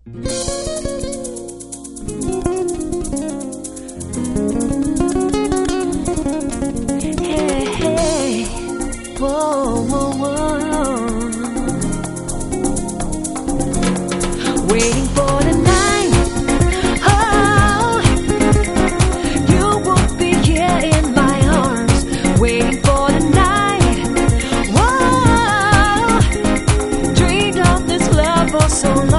Hey, hey. Whoa, whoa, whoa. Waiting for the night. Oh, you won't be here in my arms. Waiting for the night. Whoa, dreamed of this love for so long.